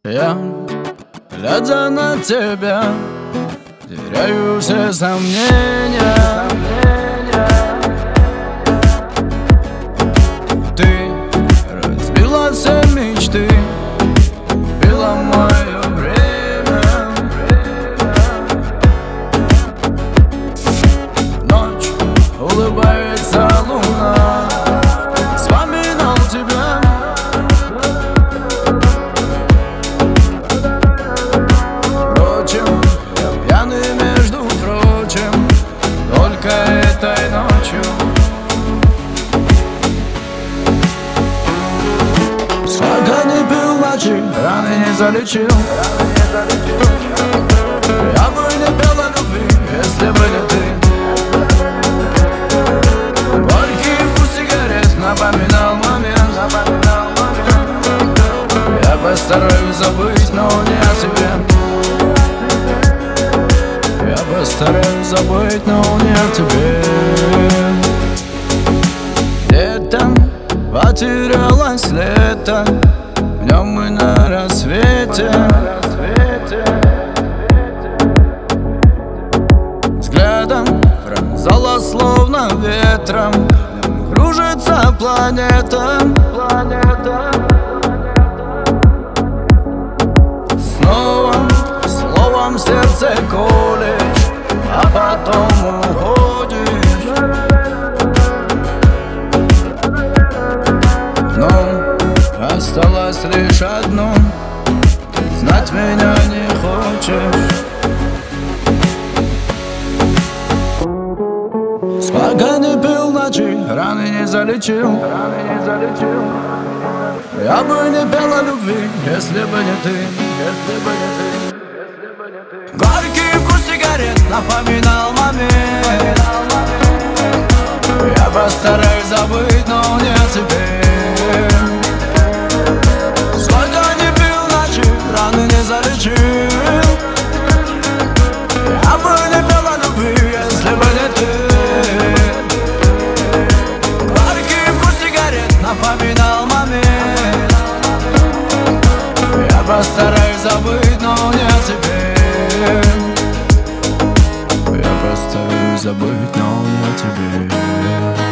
Я, глядя на тебя, теряю все сомнения. Ты разбила все мечты, убила мое время. Ночь, улыбается луна, вспоминал тебя. Впрочем, я пьяный, между прочим, только этой ночью. Сколько не пил ночи, раны не залечил. Я бы не пел о любви, если бы не ты. Горький вкус сигарет напоминал момент. Я постараюсь забыть, но не о тебе. Я постараюсь забыть, но не о тебе. Летом потерялось лето, в нем мы на рассвете. Взглядом пронзала словно ветром, кружится планета. Снова словом сердце колешь, а потом уходишь. Но осталось лишь одно: знать меня не хочешь. Сколько не пил ночи, раны не залечил. Я бы не пел о любви, если бы не ты. Горький вкус сигарет напоминал момент. Я постараюсь забыть, но не о тебе. Сколько не пил ночи, раны не залечил. Я бы не пел о любви, если бы не ты. Горький вкус сигарет напоминал момент. Я постараюсь забыть, но не о тебе. Я постараюсь забыть, но не о тебе.